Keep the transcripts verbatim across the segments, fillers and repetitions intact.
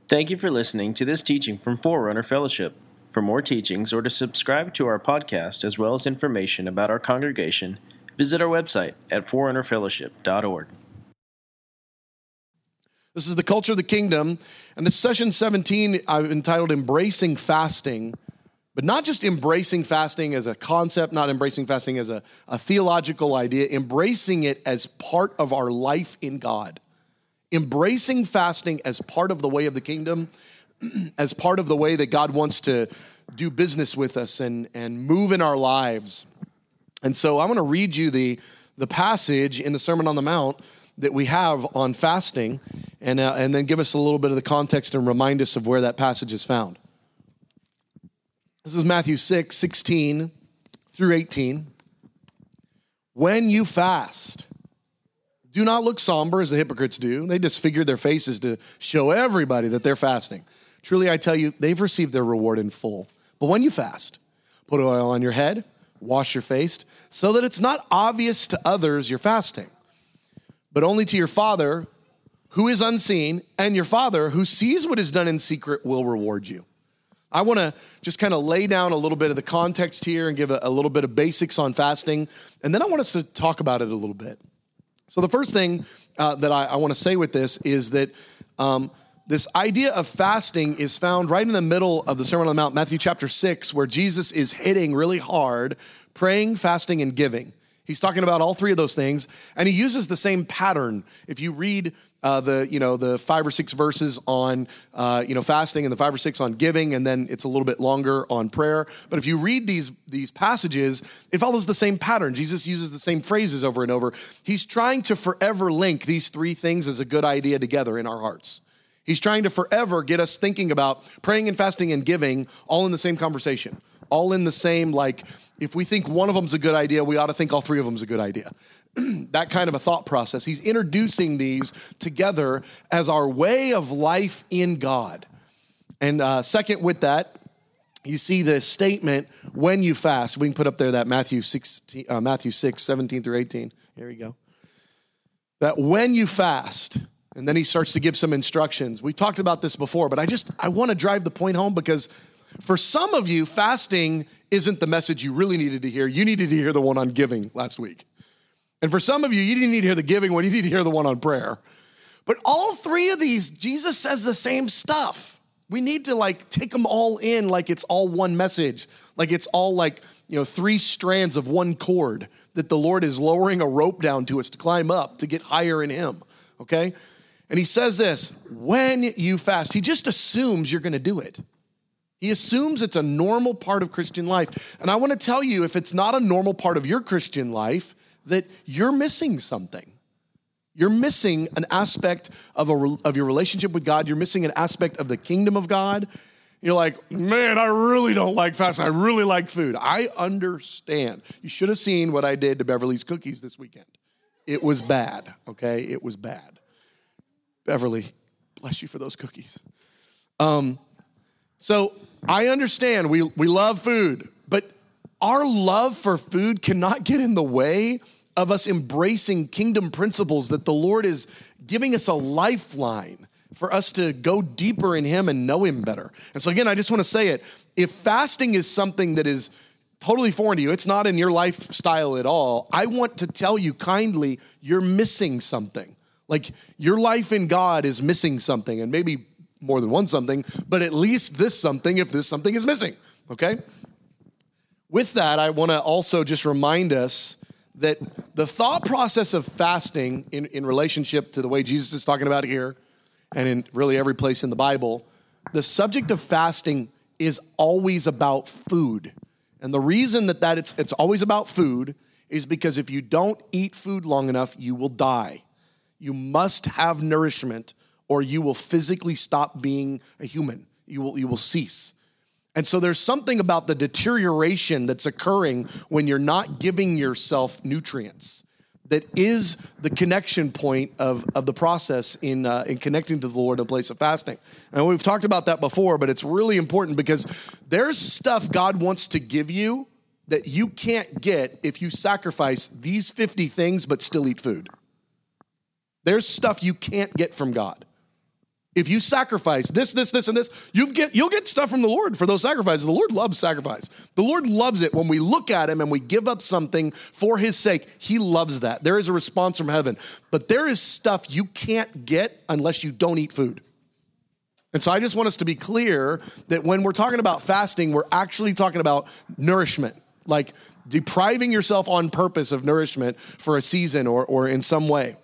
Thank you for listening to this teaching from Forerunner Fellowship. For more teachings or to subscribe to our podcast as well as information about our congregation, visit our website at forerunner fellowship dot org. This is the Culture of the Kingdom, and this session seventeen I've entitled Embracing Fasting, but not just embracing fasting as a concept, not embracing fasting as a, a theological idea, embracing it as part of our life in God. Embracing fasting as part of the way of the kingdom, as part of the way that God wants to do business with us and, and move in our lives. And so I'm going to read you the, the passage in the Sermon on the Mount that we have on fasting, and, uh, and then give us a little bit of the context and remind us of where that passage is found. This is Matthew six, sixteen through eighteen. When you fast, do not look somber as the hypocrites do. They disfigure their faces to show everybody that they're fasting. Truly, I tell you, they've received their reward in full. But when you fast, put oil on your head, wash your face, so that it's not obvious to others you're fasting, but only to your Father who is unseen, and your Father who sees what is done in secret will reward you. I want to just kind of lay down a little bit of the context here and give a, a little bit of basics on fasting, and then I want us to talk about it a little bit. So the first thing uh, that I, I want to say with this is that um, this idea of fasting is found right in the middle of the Sermon on the Mount, Matthew chapter six, where Jesus is hitting really hard, praying, fasting, and giving. He's talking about all three of those things, and he uses the same pattern. If you read uh, the, you know, the five or six verses on, uh, you know, fasting and the five or six on giving, and then it's a little bit longer on prayer. But if you read these these passages, it follows the same pattern. Jesus uses the same phrases over and over. He's trying to forever link these three things as a good idea together in our hearts. He's trying to forever get us thinking about praying and fasting and giving all in the same conversation, all in the same, like, if we think one of them's a good idea, we ought to think all three of them's a good idea. That kind of a thought process. He's introducing these together as our way of life in God. And uh, second with that, you see the statement, when you fast. We can put up there that Matthew six, uh, Matthew six, seventeen through eighteen. Here we go. That when you fast, and then he starts to give some instructions. We've talked about this before, but I just, I want to drive the point home because for some of you, fasting isn't the message you really needed to hear. You needed to hear the one on giving last week. And for some of you, you didn't need to hear the giving one. You need to hear the one on prayer. But all three of these, Jesus says the same stuff. We need to like take them all in like it's all one message. Like it's all like, you know, three strands of one cord that the Lord is lowering a rope down to us to climb up, to get higher in him, okay? And he says this, when you fast, he just assumes you're going to do it. He assumes it's a normal part of Christian life. And I want to tell you, if it's not a normal part of your Christian life, that you're missing something. You're missing an aspect of, a, of your relationship with God. You're missing an aspect of the kingdom of God. You're like, man, I really don't like fasting. I really like food. I understand. You should have seen what I did to Beverly's cookies this weekend. It was bad, okay? It was bad. Beverly, bless you for those cookies. Um, so I understand we, we love food, but our love for food cannot get in the way of us embracing kingdom principles that the Lord is giving us a lifeline for us to go deeper in him and know him better. And so again, I just want to say it. If fasting is something that is totally foreign to you, it's not in your lifestyle at all, I want to tell you kindly, you're missing something. Like your life in God is missing something, and maybe more than one something, but at least this something if this something is missing, okay? With that, I want to also just remind us that the thought process of fasting in, in relationship to the way Jesus is talking about here, and in really every place in the Bible, the subject of fasting is always about food. And the reason that, that it's, it's always about food is because if you don't eat food long enough, you will die. You must have nourishment or you will physically stop being a human. You will, you will cease. And so there's something about the deterioration that's occurring when you're not giving yourself nutrients that is the connection point of, of the process in uh, in connecting to the Lord in a place of fasting. And we've talked about that before, but it's really important because there's stuff God wants to give you that you can't get if you sacrifice these fifty things but still eat food. There's stuff you can't get from God. If you sacrifice this, this, this, and this, you get, you'll get stuff from the Lord for those sacrifices. The Lord loves sacrifice. The Lord loves it when we look at him and we give up something for his sake. He loves that. There is a response from heaven. But there is stuff you can't get unless you don't eat food. And so I just want us to be clear that when we're talking about fasting, we're actually talking about nourishment, like depriving yourself on purpose of nourishment for a season or, or in some way.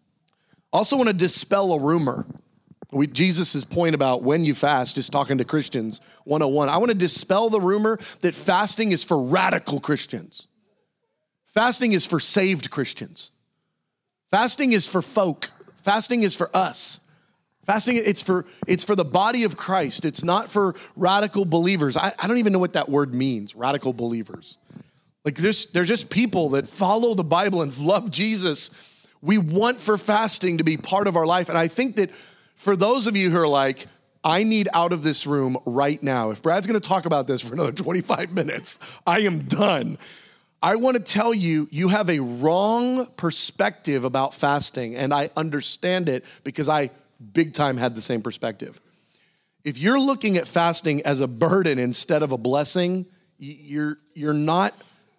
Also want to dispel a rumor. We, Jesus' point about when you fast, just talking to Christians one oh one. I want to dispel the rumor that fasting is for radical Christians. Fasting is for saved Christians. Fasting is for folk. Fasting is for us. Fasting, it's for it's for the body of Christ. It's not for radical believers. I, I don't even know what that word means, radical believers. Like there's, there's just people that follow the Bible and love Jesus. We want for fasting to be part of our life. And I think that for those of you who are like, I need out of this room right now. If Brad's going to talk about this for another twenty-five minutes, I am done. I want to tell you, you have a wrong perspective about fasting, and I understand it because I big time had the same perspective. If you're looking at fasting as a burden instead of a blessing, you're you're not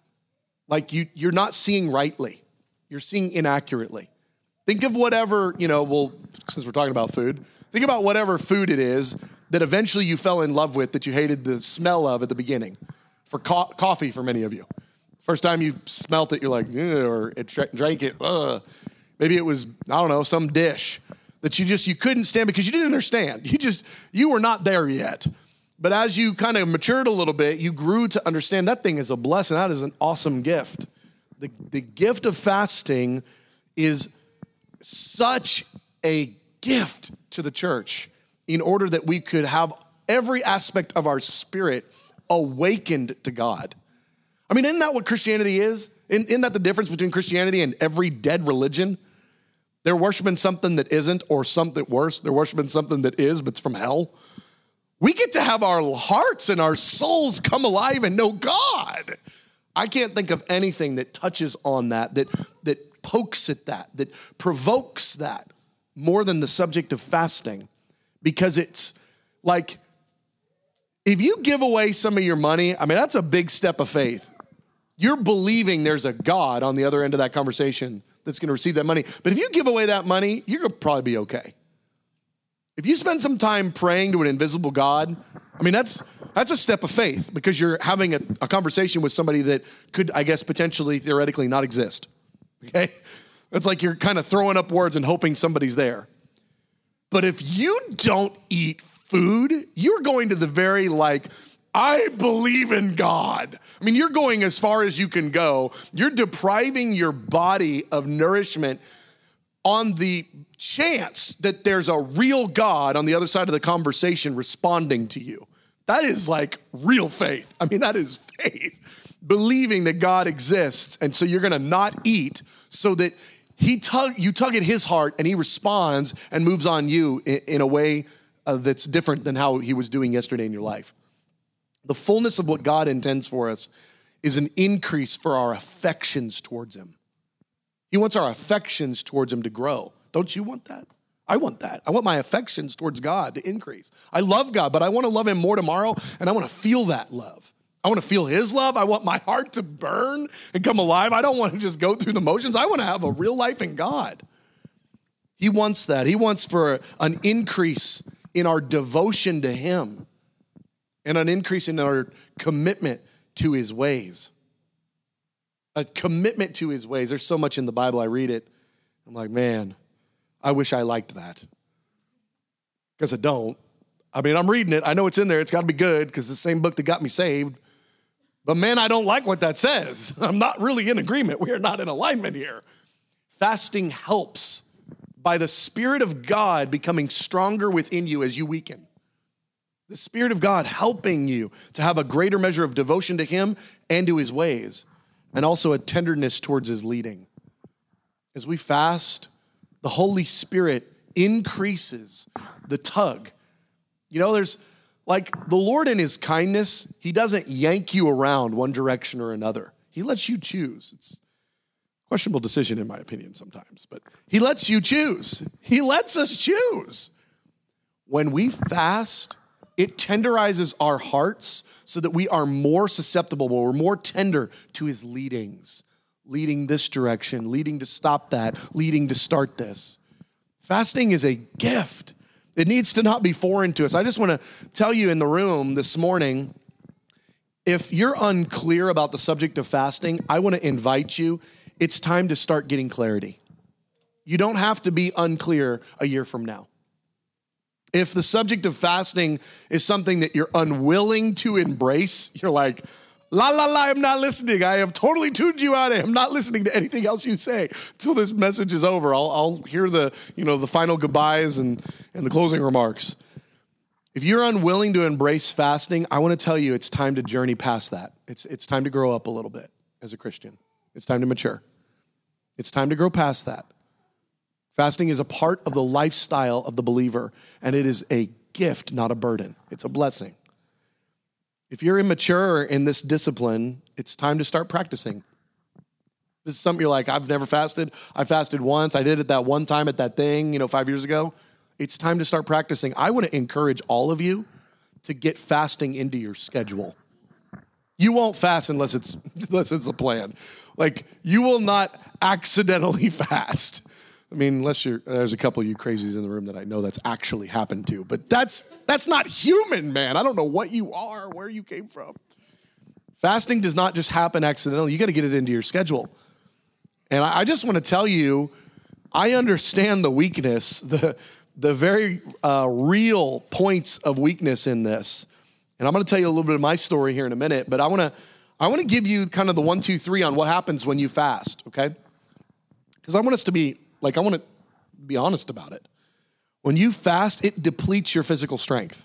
like you you're not seeing rightly. You're seeing inaccurately. Think of whatever, you know, well, since we're talking about food, think about whatever food it is that eventually you fell in love with that you hated the smell of at the beginning. For co- coffee, for many of you. First time you smelt it, you're like, or it tra- drank it, ugh. Maybe it was, I don't know, some dish that you just, you couldn't stand because you didn't understand. You just, you were not there yet. But as you kind of matured a little bit, you grew to understand that thing is a blessing. That is an awesome gift. The, the gift of fasting is such a gift to the church in order that we could have every aspect of our spirit awakened to God. I mean, isn't that what Christianity is? Isn't, isn't that the difference between Christianity and every dead religion? They're worshiping something that isn't, or something worse. They're worshiping something that is, but it's from hell. We get to have our hearts and our souls come alive and know God. I can't think of anything that touches on that, that, that pokes at that, that provokes that more than the subject of fasting. Because it's like, if you give away some of your money, I mean, that's a big step of faith. You're believing there's a God on the other end of that conversation that's going to receive that money. But if you give away that money, you're going to probably be okay. If you spend some time praying to an invisible God, I mean, that's that's a step of faith because you're having a, a conversation with somebody that could, I guess, potentially, theoretically not exist. Okay? It's like you're kind of throwing up words and hoping somebody's there. But if you don't eat food, you're going to the very, like, I believe in God. I mean, you're going as far as you can go. You're depriving your body of nourishment on the chance that there's a real God on the other side of the conversation responding to you. That is like real faith. I mean, that is faith. Believing that God exists, and so you're going to not eat so that he tug, you tug at his heart and he responds and moves on you in, in a way uh, that's different than how he was doing yesterday in your life. The fullness of what God intends for us is an increase for our affections towards him. He wants our affections towards him to grow. Don't you want that? I want that. I want my affections towards God to increase. I love God, but I want to love him more tomorrow, and I want to feel that love. I want to feel his love. I want my heart to burn and come alive. I don't want to just go through the motions. I want to have a real life in God. He wants that. He wants for an increase in our devotion to him and an increase in our commitment to his ways. A commitment to his ways. There's so much in the Bible. I read it. I'm like, man, I wish I liked that. Because I don't. I mean, I'm reading it. I know it's in there. It's got to be good because it's the same book that got me saved. But man, I don't like what that says. I'm not really in agreement. We are not in alignment here. Fasting helps by the Spirit of God becoming stronger within you as you weaken. The Spirit of God helping you to have a greater measure of devotion to him and to his ways, and also a tenderness towards his leading. As we fast, the Holy Spirit increases the tug. You know, there's like the Lord in his kindness, he doesn't yank you around one direction or another. He lets you choose. It's a questionable decision in my opinion sometimes, but he lets you choose. He lets us choose. When we fast, it tenderizes our hearts so that we are more susceptible, we're more tender to his leadings, leading this direction, leading to stop that, leading to start this. Fasting is a gift. It needs to not be foreign to us. I just want to tell you in the room this morning, if you're unclear about the subject of fasting, I want to invite you. It's time to start getting clarity. You don't have to be unclear a year from now. If the subject of fasting is something that you're unwilling to embrace, you're like, la, la, la, I'm not listening. I have totally tuned you out. I am not listening to anything else you say until this message is over. I'll, I'll hear the, you know, the final goodbyes and, and the closing remarks. If you're unwilling to embrace fasting, I want to tell you it's time to journey past that. It's, it's time to grow up a little bit as a Christian. It's time to mature. It's time to grow past that. Fasting is a part of the lifestyle of the believer, and it is a gift, not a burden. It's a blessing. If you're immature in this discipline, it's time to start practicing. This is something you're like, I've never fasted. I fasted once. I did it that one time at that thing, you know, five years ago. It's time to start practicing. I want to encourage all of you to get fasting into your schedule. You won't fast unless it's unless it's a plan. Like, you will not accidentally fast. I mean, unless you're, there's a couple of you crazies in the room that I know that's actually happened to, but that's that's not human, man. I don't know what you are, where you came from. Fasting does not just happen accidentally. You got to get it into your schedule. And I, I just want to tell you, I understand the weakness, the the very uh, real points of weakness in this. And I'm going to tell you a little bit of my story here in a minute, but I want to I want to give you kind of the one, two, three on what happens when you fast, okay? Because I want us to be Like, I want to be honest about it. When you fast, it depletes your physical strength.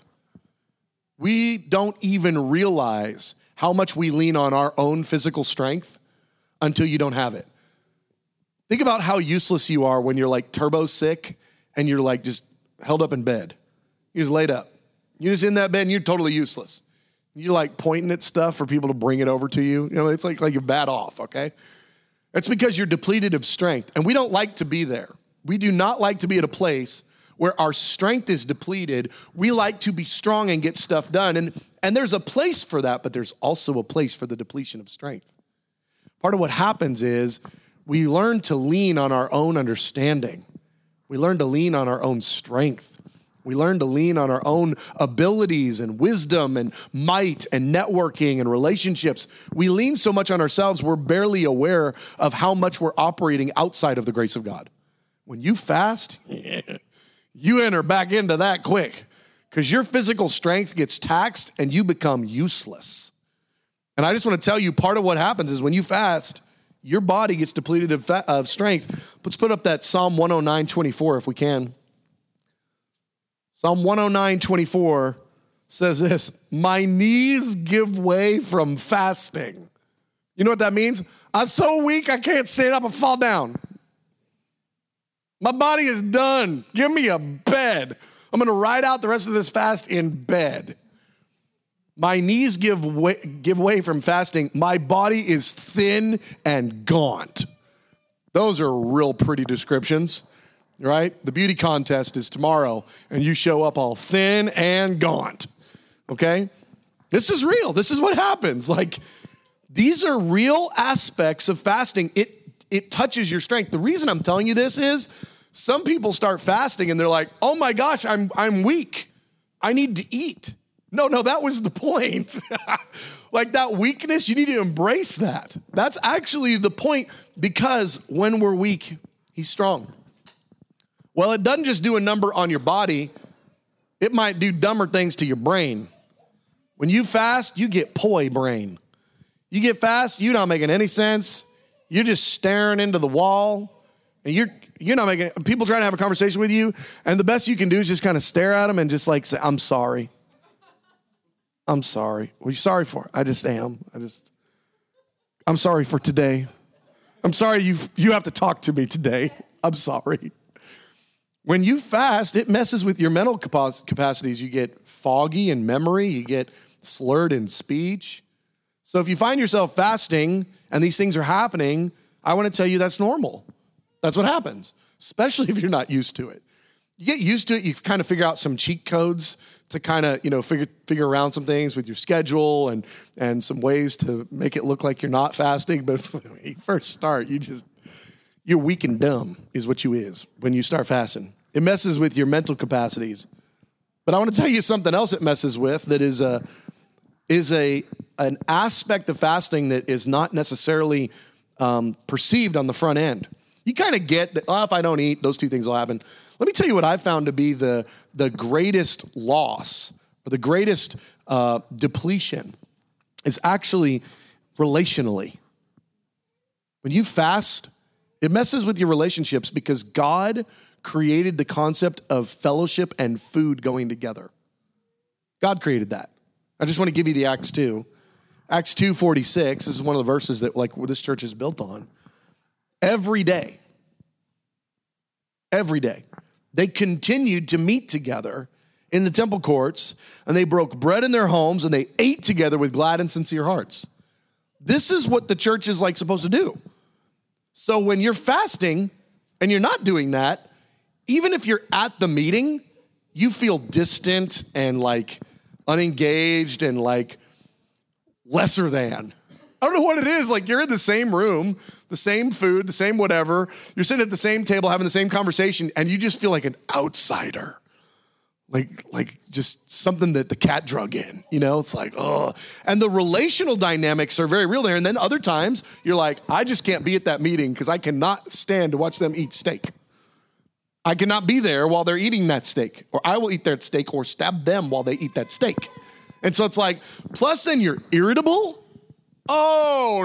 We don't even realize how much we lean on our own physical strength until you don't have it. Think about how useless you are when you're like turbo sick and you're like just held up in bed. You're just laid up. You're just in that bed and you're totally useless. You're like pointing at stuff for people to bring it over to you. You know, it's like, like you're bad off, okay? It's because you're depleted of strength, and we don't like to be there. We do not like to be at a place where our strength is depleted. We like to be strong and get stuff done, and, and there's a place for that, but there's also a place for the depletion of strength. Part of what happens is we learn to lean on our own understanding. We learn to lean on our own strength. We learn to lean on our own abilities and wisdom and might and networking and relationships. We lean so much on ourselves, we're barely aware of how much we're operating outside of the grace of God. When you fast, you enter back into that quick because your physical strength gets taxed and you become useless. And I just want to tell you, part of what happens is when you fast, your body gets depleted of, fa- of strength. Let's put up that Psalm one oh nine twenty-four if we can. Psalm one oh nine twenty-four says this, my knees give way from fasting. You know what that means? I'm so weak I can't stand up and fall down. My body is done. Give me a bed. I'm going to ride out the rest of this fast in bed. My knees give way, give way from fasting. My body is thin and gaunt. Those are real pretty descriptions. Right? The beauty contest is tomorrow, and you show up all thin and gaunt, okay? This is real. This is what happens. Like, these are real aspects of fasting. It it touches your strength. The reason I'm telling you this is some people start fasting, and they're like, oh, my gosh, I'm I'm weak. I need to eat. No, no, that was the point. Like, that weakness, you need to embrace that. That's actually the point, because when we're weak, he's strong. Well, it doesn't just do a number on your body. It might do dumber things to your brain. When you fast, you get poi brain. You get fast, you're not making any sense. You're just staring into the wall. And you're you're not making, people trying to have a conversation with you, and the best you can do is just kind of stare at them and just like say, I'm sorry. I'm sorry. What are you sorry for? I just am. I just, I'm sorry for today. I'm sorry you you have to talk to me today. I'm sorry. When you fast, it messes with your mental capacities. You get foggy in memory. You get slurred in speech. So if you find yourself fasting and these things are happening, I want to tell you that's normal. That's what happens, especially if you're not used to it. you get used to it. You kind of figure out some cheat codes to kind of, you know, figure figure around some things with your schedule and and some ways to make it look like you're not fasting. But when you first start, you just, you're weak and dumb is what you is when you start fasting. It messes with your mental capacities. But I want to tell you something else it messes with that is a, is a an aspect of fasting that is not necessarily um, perceived on the front end. You kind of get that, oh, if I don't eat, those two things will happen. Let me tell you what I've found to be the, the greatest loss, or the greatest uh, depletion is actually relationally. When you fast, it messes with your relationships because God created the concept of fellowship and food going together. God created that. I just want to give you the Acts two. Acts two forty-six, this is one of the verses that like this church is built on. Every day, every day, they continued to meet together in the temple courts, and they broke bread in their homes, and they ate together with glad and sincere hearts. This is what the church is like supposed to do. So when you're fasting and you're not doing that, even if you're at the meeting, you feel distant and like unengaged and like lesser than. I don't know what it is. Like you're in the same room, the same food, the same whatever. You're sitting at the same table having the same conversation, and you just feel like an outsider. Like, like just something that the cat drug in, you know? It's like, oh. And the relational dynamics are very real there. And then other times, you're like, I just can't be at that meeting because I cannot stand to watch them eat steak. I cannot be there while they're eating that steak. Or I will eat their steak or stab them while they eat that steak. And so it's like, plus then you're irritable. Oh,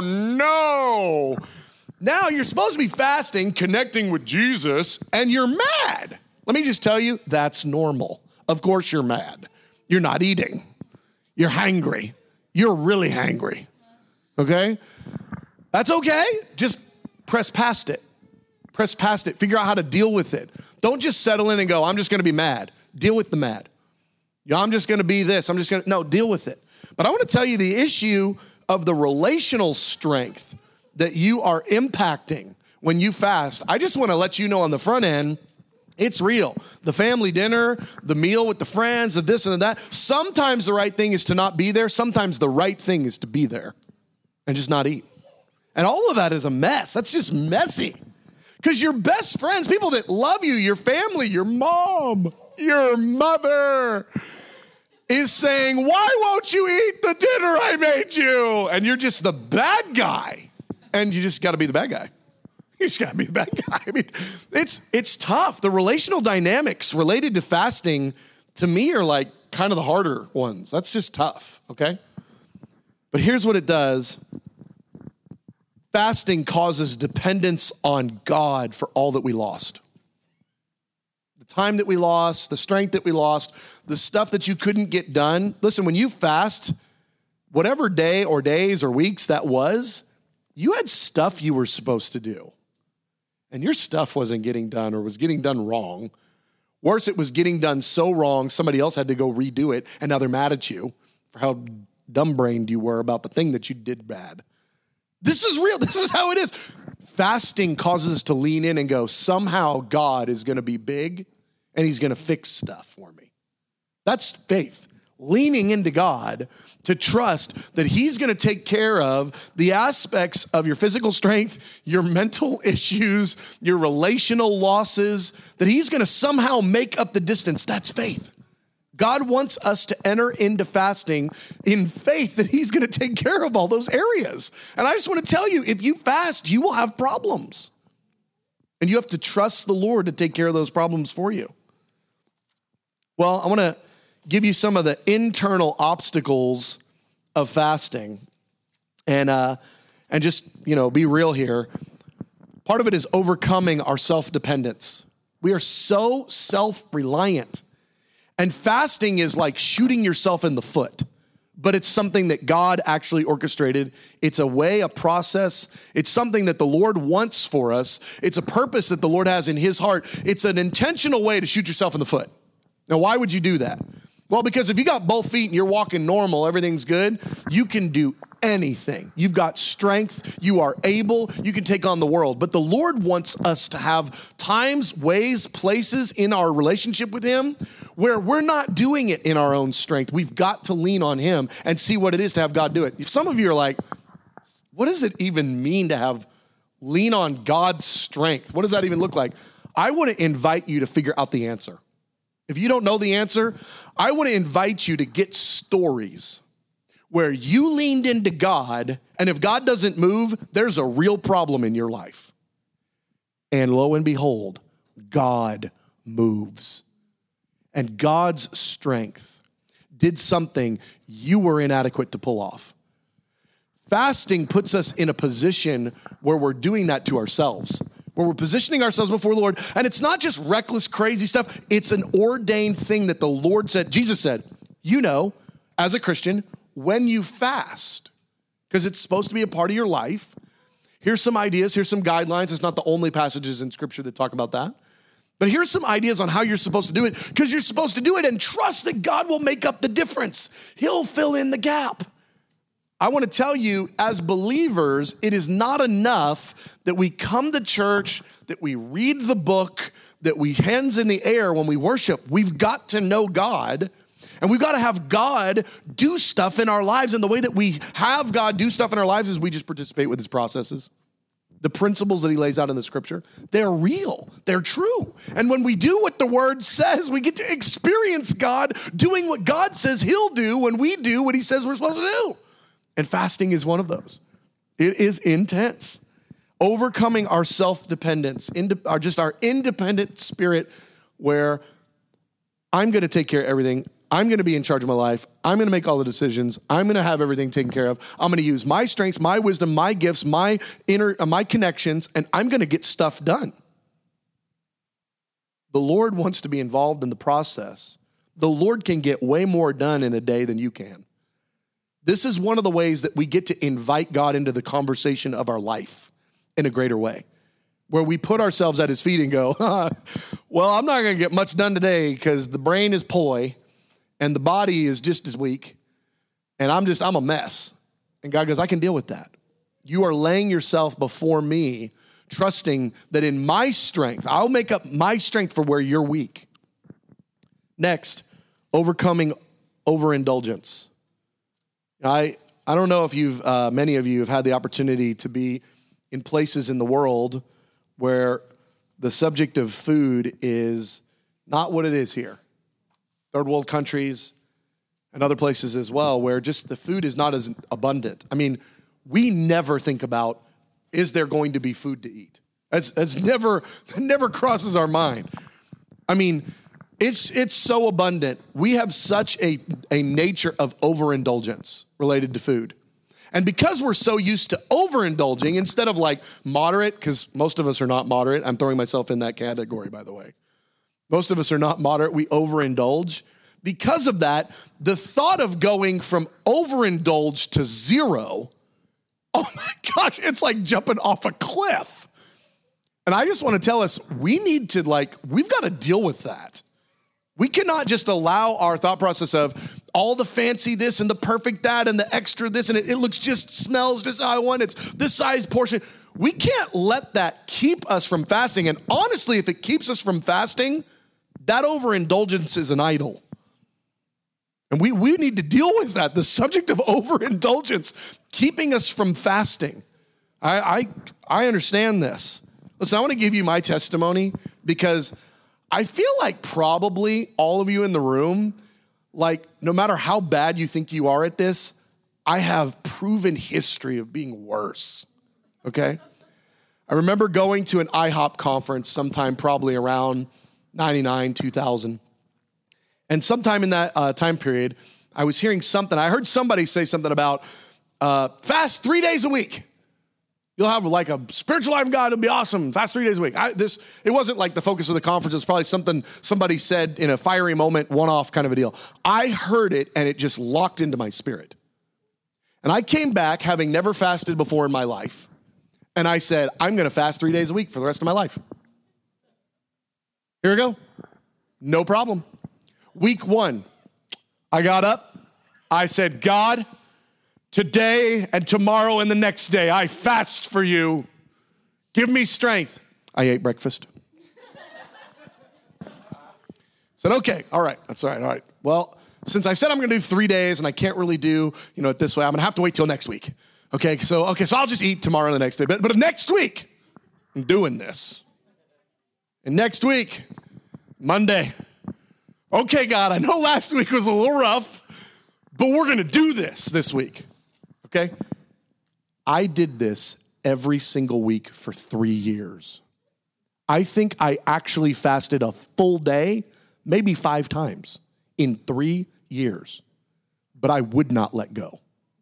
no. Now you're supposed to be fasting, connecting with Jesus, and you're mad. Let me just tell you, that's normal. Of course you're mad. You're not eating. You're hangry. You're really hangry. Okay? That's okay. Just press past it. Press past it. Figure out how to deal with it. Don't just settle in and go, I'm just going to be mad. Deal with the mad. Yeah, I'm just going to be this. I'm just going to, no, deal with it. But I want to tell you the issue of the relational strength that you are impacting when you fast. I just want to let you know on the front end, it's real. The family dinner, the meal with the friends, the this and that. Sometimes the right thing is to not be there. Sometimes the right thing is to be there and just not eat. And all of that is a mess. That's just messy. Because your best friends, people that love you, your family, your mom, your mother is saying, why won't you eat the dinner I made you? And you're just the bad guy. And you just got to be the bad guy. You just got to be the bad guy. I mean, it's it's tough. The relational dynamics related to fasting, to me, are like kind of the harder ones. That's just tough, okay? But here's what it does. Fasting causes dependence on God for all that we lost. The time that we lost, the strength that we lost, the stuff that you couldn't get done. Listen, when you fast, whatever day or days or weeks that was, you had stuff you were supposed to do. And your stuff wasn't getting done or was getting done wrong. Worse, it was getting done so wrong, somebody else had to go redo it, and now they're mad at you for how dumb-brained you were about the thing that you did bad. This is real. This is how it is. Fasting causes us to lean in and go, somehow God is going to be big and he's going to fix stuff for me. That's faith. Leaning into God to trust that he's going to take care of the aspects of your physical strength, your mental issues, your relational losses, that he's going to somehow make up the distance. That's faith. God wants us to enter into fasting in faith that he's going to take care of all those areas. And I just want to tell you, if you fast, you will have problems. And you have to trust the Lord to take care of those problems for you. Well, I want to give you some of the internal obstacles of fasting. And uh, and just, you know, be real here. Part of it is overcoming our self-dependence. We are so self-reliant. And fasting is like shooting yourself in the foot, but it's something that God actually orchestrated. It's a way, a process. It's something that the Lord wants for us. It's a purpose that the Lord has in his heart. It's an intentional way to shoot yourself in the foot. Now, why would you do that? Well, because if you got both feet and you're walking normal, everything's good, you can do anything. You've got strength. You are able. You can take on the world. But the Lord wants us to have times, ways, places in our relationship with him where we're not doing it in our own strength. We've got to lean on him and see what it is to have God do it. If some of you are like, what does it even mean to have lean on God's strength? What does that even look like? I want to invite you to figure out the answer. If you don't know the answer, I want to invite you to get stories where you leaned into God, and if God doesn't move, there's a real problem in your life. And lo and behold, God moves. And God's strength did something you were inadequate to pull off. Fasting puts us in a position where we're doing that to ourselves, where we're positioning ourselves before the Lord. And it's not just reckless, crazy stuff. It's an ordained thing that the Lord said. Jesus said, you know, as a Christian, when you fast, because it's supposed to be a part of your life. Here's some ideas. Here's some guidelines. It's not the only passages in Scripture that talk about that. But here's some ideas on how you're supposed to do it, because you're supposed to do it and trust that God will make up the difference. He'll fill in the gap. I want to tell you, as believers, it is not enough that we come to church, that we read the book, that we hands in the air when we worship. We've got to know God, and we've got to have God do stuff in our lives. And the way that we have God do stuff in our lives is we just participate with his processes. The principles that he lays out in the Scripture, they're real, they're true. And when we do what the word says, we get to experience God doing what God says he'll do when we do what he says we're supposed to do. And fasting is one of those. It is intense. Overcoming our self-dependence, ind- our, just our independent spirit where I'm going to take care of everything. I'm going to be in charge of my life. I'm going to make all the decisions. I'm going to have everything taken care of. I'm going to use my strengths, my wisdom, my gifts, my inner, uh, my connections, and I'm going to get stuff done. The Lord wants to be involved in the process. The Lord can get way more done in a day than you can. This is one of the ways that we get to invite God into the conversation of our life in a greater way, where we put ourselves at his feet and go, well, I'm not going to get much done today because the brain is poi and the body is just as weak, and I'm just, I'm a mess. And God goes, I can deal with that. You are laying yourself before me, trusting that in my strength, I'll make up my strength for where you're weak. Next, overcoming overindulgence. I, I don't know if you've, uh, many of you have had the opportunity to be in places in the world where the subject of food is not what it is here. Third world countries and other places as well, where just the food is not as abundant. I mean, we never think about, is there going to be food to eat? That's, that's never, that never crosses our mind. I mean, It's it's so abundant. We have such a, a nature of overindulgence related to food. And because we're so used to overindulging instead of like moderate, because most of us are not moderate. I'm throwing myself in that category, by the way. Most of us are not moderate. We overindulge. Because of that, the thought of going from overindulge to zero, oh my gosh, it's like jumping off a cliff. And I just want to tell us, we need to like, we've got to deal with that. We cannot just allow our thought process of all the fancy this and the perfect that and the extra this and it, it looks just, smells just how I want, it's this size portion. We can't let that keep us from fasting. And honestly, if it keeps us from fasting, that overindulgence is an idol. And we, we need to deal with that, the subject of overindulgence, keeping us from fasting. I, I, I understand this. Listen, I want to give you my testimony because I feel like probably all of you in the room, like no matter how bad you think you are at this, I have proven history of being worse, okay? I remember going to an I hop conference sometime probably around ninety-nine, two thousand. And sometime in that uh, time period, I was hearing something. I heard somebody say something about uh, fast three days a week. You'll have like a spiritual life in God. It'll be awesome. Fast three days a week. I, this It wasn't like the focus of the conference. It was probably something somebody said in a fiery moment, one-off kind of a deal. I heard it, and it just locked into my spirit. And I came back having never fasted before in my life. And I said, I'm going to fast three days a week for the rest of my life. Here we go. No problem. Week one, I got up. I said, God, today and tomorrow and the next day, I fast for you. Give me strength. I ate breakfast. Said, okay, all right, that's all right, all right. Well, since I said I'm gonna do three days and I can't really do, you know, it this way, I'm gonna have to wait till next week. Okay, so okay, so I'll just eat tomorrow and the next day. But but next week, I'm doing this. And next week, Monday. Okay, God, I know last week was a little rough, but we're gonna do this this week. Okay? I did this every single week for three years. I think I actually fasted a full day, maybe five times in three years. But I would not let go.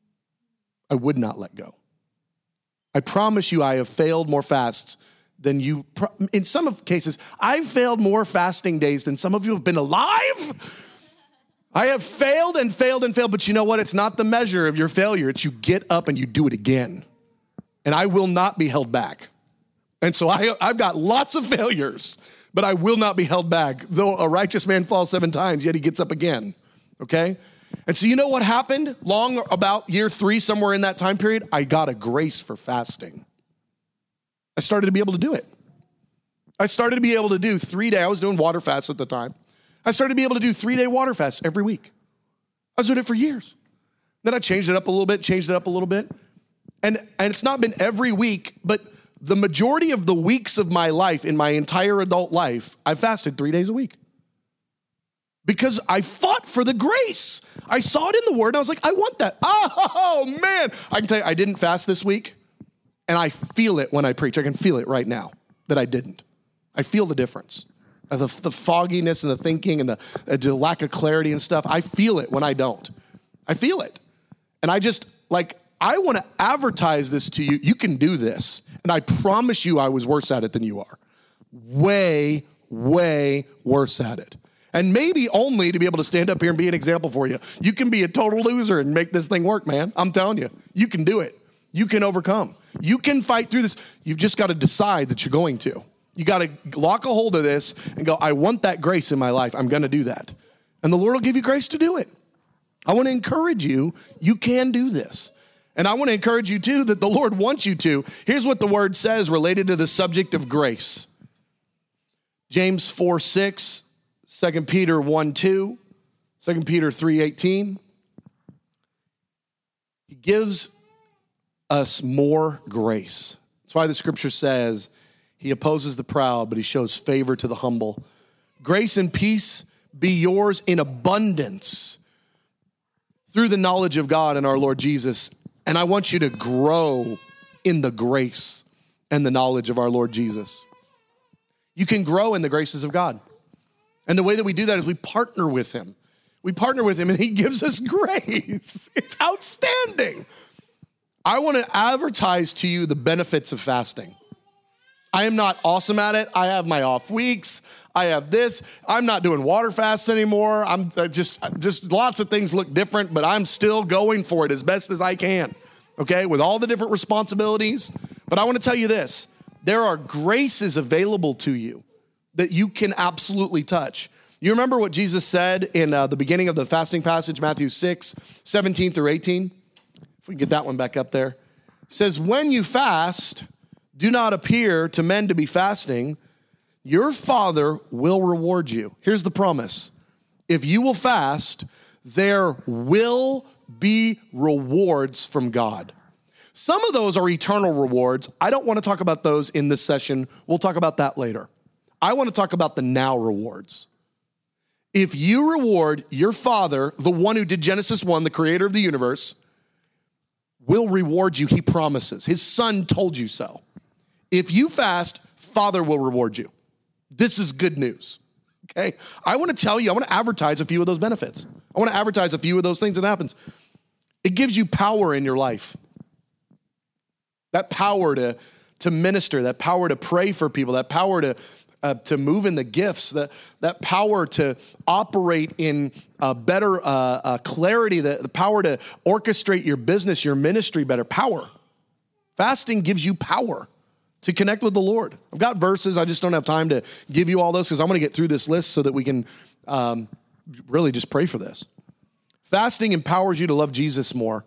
I would not let go. I promise you I have failed more fasts than you, in some of cases, I've failed more fasting days than some of you have been alive. I have failed and failed and failed, but you know what? It's not the measure of your failure. It's you get up and you do it again. And I will not be held back. And so I, I've got lots of failures, but I will not be held back. Though a righteous man falls seven times, yet he gets up again, okay? And so you know what happened? Long about year three, somewhere in that time period, I got a grace for fasting. I started to be able to do it. I started to be able to do three day, I was doing water fasts at the time. I started to be able to do three-day water fasts every week. I was doing it for years. Then I changed it up a little bit, changed it up a little bit. And, and it's not been every week, but the majority of the weeks of my life, in my entire adult life, I fasted three days a week. Because I fought for the grace. I saw it in the Word, and I was like, I want that. Oh, man. I can tell you, I didn't fast this week, and I feel it when I preach. I can feel it right now that I didn't. I feel the difference. The, the fogginess and the thinking and the, uh, the lack of clarity and stuff. I feel it when I don't. I feel it. And I just, like, I want to advertise this to you. You can do this. And I promise you I was worse at it than you are. Way, way worse at it. And maybe only to be able to stand up here and be an example for you. You can be a total loser and make this thing work, man. I'm telling you. You can do it. You can overcome. You can fight through this. You've just got to decide that you're going to. You got to lock a hold of this and go, I want that grace in my life. I'm going to do that. And the Lord will give you grace to do it. I want to encourage you. You can do this. And I want to encourage you, too, that the Lord wants you to. Here's what the Word says related to the subject of grace. James four six, Second Peter one two, Second Peter three eighteen. He gives us more grace. That's why the Scripture says, He opposes the proud, but he shows favor to the humble. Grace and peace be yours in abundance through the knowledge of God and our Lord Jesus. And I want you to grow in the grace and the knowledge of our Lord Jesus. You can grow in the graces of God. And the way that we do that is we partner with him. We partner with him and he gives us grace. It's outstanding. I want to advertise to you the benefits of fasting. I am not awesome at it. I have my off weeks. I have this. I'm not doing water fasts anymore. I'm just, just lots of things look different, but I'm still going for it as best as I can, okay, with all the different responsibilities. But I want to tell you this. There are graces available to you that you can absolutely touch. You remember what Jesus said in uh, the beginning of the fasting passage, Matthew six, seventeen through eighteen? If we can get that one back up there. It says, when you fast, do not appear to men to be fasting. Your Father will reward you. Here's the promise. If you will fast, there will be rewards from God. Some of those are eternal rewards. I don't want to talk about those in this session. We'll talk about that later. I want to talk about the now rewards. If you reward your Father, the one who did Genesis one, the creator of the universe, will reward you, he promises. His Son told you so. If you fast, Father will reward you. This is good news, okay? I want to tell you, I want to advertise a few of those benefits. I want to advertise a few of those things that happens. It gives you power in your life. That power to, to minister, that power to pray for people, that power to, uh, to move in the gifts, that, that power to operate in uh, better uh, uh, clarity, the, the power to orchestrate your business, your ministry better. Power. Fasting gives you power to connect with the Lord. I've got verses. I just don't have time to give you all those because I'm going to get through this list so that we can um, really just pray for this. Fasting empowers you to love Jesus more.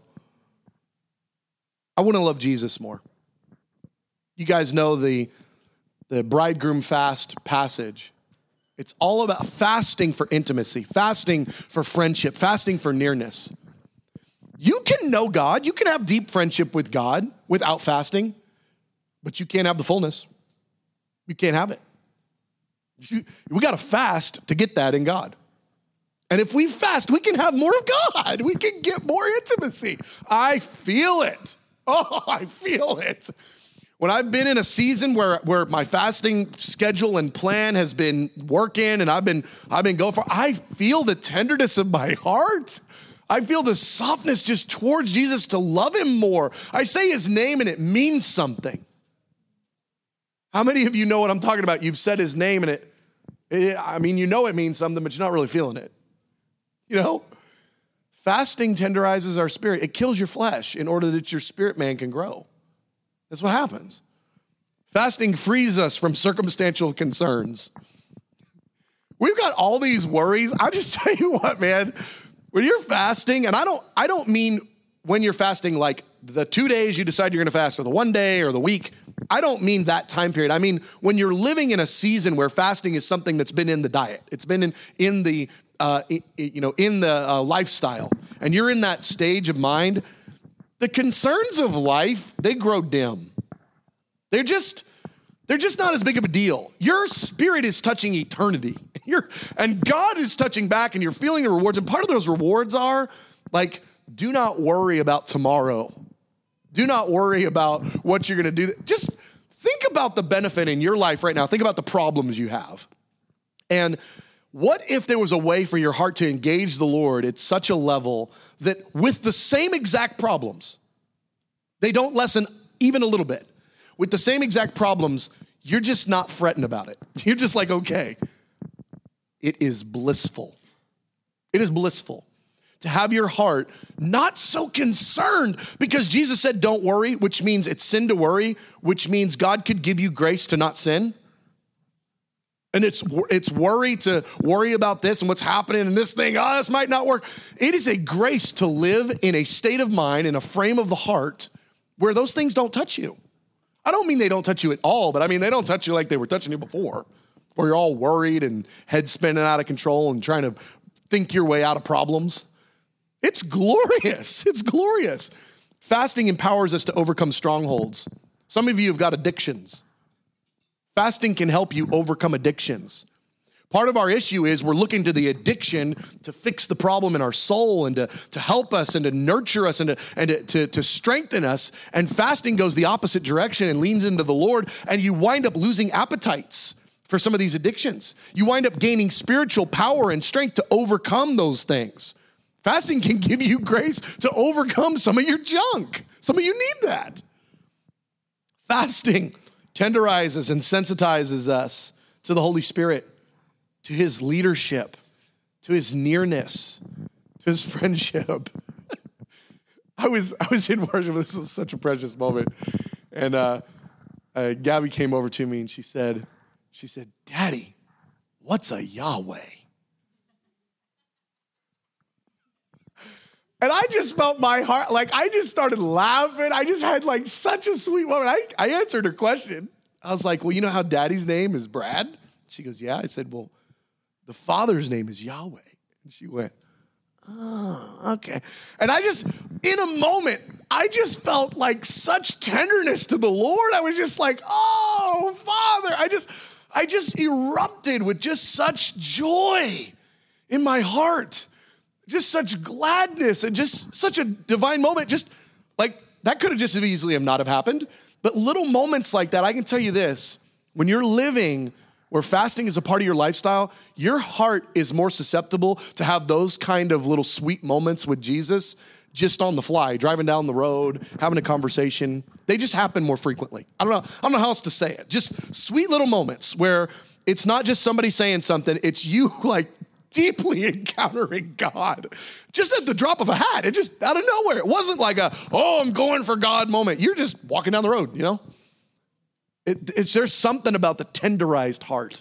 I want to love Jesus more. You guys know the, the bridegroom fast passage. It's all about fasting for intimacy, fasting for friendship, fasting for nearness. You can know God. You can have deep friendship with God without fasting, but you can't have the fullness. You can't have it. You, we got to fast to get that in God. And if we fast, we can have more of God. We can get more intimacy. I feel it. Oh, I feel it. When I've been in a season where, where my fasting schedule and plan has been working and I've been, I've been going for, I feel the tenderness of my heart. I feel the softness just towards Jesus to love him more. I say his name and it means something. How many of you know what I'm talking about? You've said his name and it, it I mean, you know it means something, but you're not really feeling it. You know? Fasting tenderizes our spirit. It kills your flesh in order that your spirit man can grow. That's what happens. Fasting frees us from circumstantial concerns. We've got all these worries. I just tell you what, man, when you're fasting, and I don't, I don't mean when you're fasting like the two days you decide you're going to fast or the one day or the week. I don't mean that time period. I mean when you're living in a season where fasting is something that's been in the diet. It's been in, in the, uh, you know, in the uh, lifestyle, and you're in that stage of mind. The concerns of life, they grow dim. They're just, they're just not as big of a deal. Your spirit is touching eternity. You're, and God is touching back, and you're feeling the rewards. And part of those rewards are like, do not worry about tomorrow. Do not worry about what you're going to do. Just think about the benefit in your life right now. Think about the problems you have. And what if there was a way for your heart to engage the Lord at such a level that with the same exact problems, they don't lessen even a little bit. With the same exact problems, you're just not fretting about it. You're just like, okay, it is blissful. It is blissful to have your heart not so concerned, because Jesus said, don't worry, which means it's sin to worry, which means God could give you grace to not sin. And it's it's worry to worry about this and what's happening and this thing. Oh, this might not work. It is a grace to live in a state of mind, in a frame of the heart, where those things don't touch you. I don't mean they don't touch you at all, but I mean they don't touch you like they were touching you before, where you're all worried and head spinning out of control and trying to think your way out of problems. It's glorious. It's glorious. Fasting empowers us to overcome strongholds. Some of you have got addictions. Fasting can help you overcome addictions. Part of our issue is we're looking to the addiction to fix the problem in our soul and to, to help us and to nurture us and, to, and to, to, to strengthen us. And fasting goes the opposite direction and leans into the Lord, and you wind up losing appetites for some of these addictions. You wind up gaining spiritual power and strength to overcome those things. Fasting can give you grace to overcome some of your junk. Some of you need that. Fasting tenderizes and sensitizes us to the Holy Spirit, to his leadership, to his nearness, to his friendship. I was I was in worship. This was such a precious moment. And uh, uh, Gabby came over to me and she said, she said, Daddy, what's a Yahweh? And I just felt my heart, like I just started laughing. I just had like such a sweet moment. I, I answered her question. I was like, well, you know how Daddy's name is Brad? She goes, yeah. I said, well, the Father's name is Yahweh. And she went, oh, okay. And I just, in a moment, I just felt like such tenderness to the Lord. I was just like, oh, Father. I just, I just erupted with just such joy in my heart. Just such gladness and just such a divine moment. Just like that could have just as easily have not have happened. But little moments like that, I can tell you this, when you're living where fasting is a part of your lifestyle, your heart is more susceptible to have those kind of little sweet moments with Jesus just on the fly, driving down the road, having a conversation. They just happen more frequently. I don't know, I don't know how else to say it. Just sweet little moments where it's not just somebody saying something, it's you like deeply encountering God. Just at the drop of a hat. It just out of nowhere. It wasn't like a, oh, I'm going for God moment. You're just walking down the road, you know? It, it's, there's something about the tenderized heart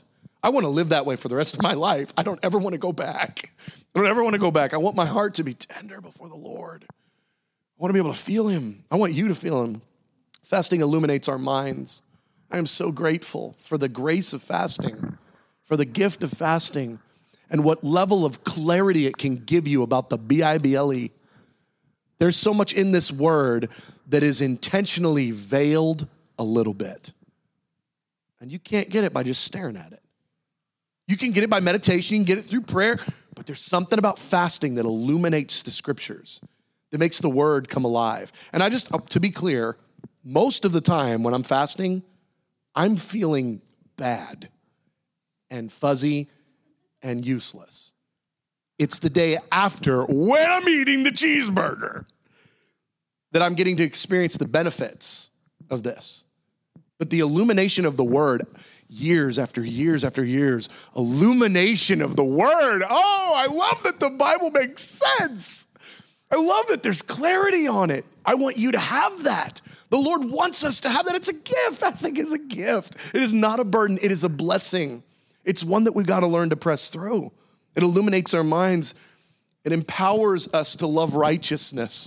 I want to live that way for the rest of my life. I don't ever want to go back. I don't ever want to go back. I want my heart to be tender before the Lord. I want to be able to feel him. I want you to feel him. Fasting illuminates our minds. I am so grateful for the grace of fasting, for the gift of fasting, and what level of clarity it can give you about the B I B L E. There's so much in this word that is intentionally veiled a little bit. And you can't get it by just staring at it. You can get it by meditation, you can get it through prayer, but there's something about fasting that illuminates the scriptures, that makes the word come alive. And I just, to be clear, most of the time when I'm fasting, I'm feeling bad and fuzzy and useless. It's the day after, when I'm eating the cheeseburger, that I'm getting to experience the benefits of this. But the illumination of the word, years after years after years, illumination of the word. Oh, I love that the Bible makes sense. I love that there's clarity on it. I want you to have that. The Lord wants us to have that. It's a gift. I think it's a gift. It is not a burden. It is a blessing. It's one that we've got to learn to press through. It illuminates our minds. It empowers us to love righteousness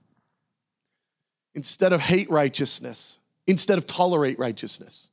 instead of hate righteousness, instead of tolerate righteousness.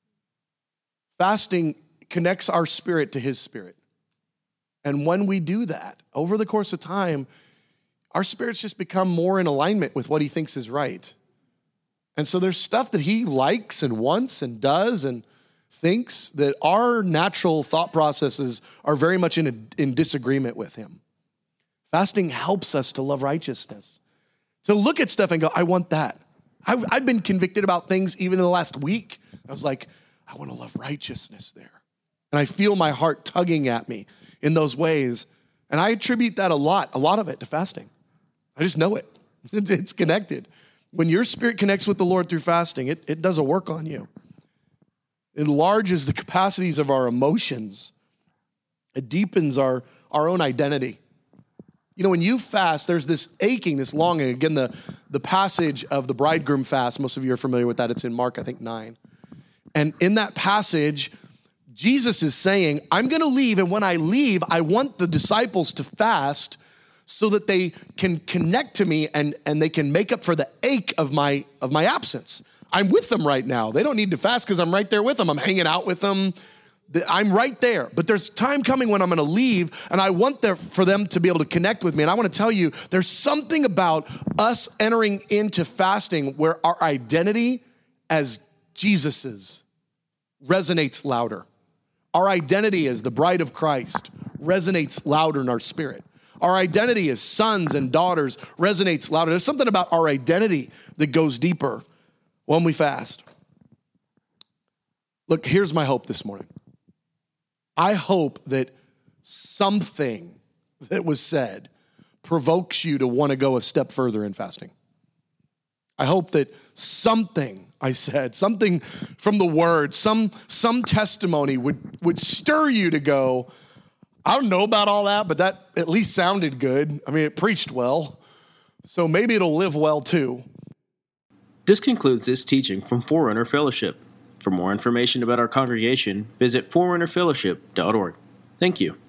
Fasting connects our spirit to his spirit. And when we do that, over the course of time, our spirits just become more in alignment with what he thinks is right. And so there's stuff that he likes and wants and does and thinks that our natural thought processes are very much in, a, in disagreement with him. Fasting helps us to love righteousness, to look at stuff and go, I want that. I've, I've been convicted about things even in the last week. I was like, I want to love righteousness there. And I feel my heart tugging at me in those ways. And I attribute that a lot, a lot of it to fasting. I just know it. It's connected. When your spirit connects with the Lord through fasting, it, it does a work on you. It enlarges the capacities of our emotions. It deepens our, our own identity. You know, when you fast, there's this aching, this longing. Again, the, the passage of the bridegroom fast, most of you are familiar with that. It's in Mark, I think, nine. And in that passage, Jesus is saying, I'm going to leave, and when I leave, I want the disciples to fast so that they can connect to me and, and they can make up for the ache of my, of my absence. I'm with them right now. They don't need to fast because I'm right there with them. I'm hanging out with them. I'm right there. But there's time coming when I'm going to leave, and I want there for them to be able to connect with me. And I want to tell you, there's something about us entering into fasting where our identity as Jesus's resonates louder. Our identity as the bride of Christ resonates louder in our spirit. Our identity as sons and daughters resonates louder. There's something about our identity that goes deeper when we fast. Look, here's my hope this morning. I hope that something that was said provokes you to want to go a step further in fasting. I hope that something I said, something from the word, some, some testimony would, would stir you to go, I don't know about all that, but that at least sounded good. I mean, it preached well, so maybe it'll live well too. This concludes this teaching from Forerunner Fellowship. For more information about our congregation, visit forerunner fellowship dot org. Thank you.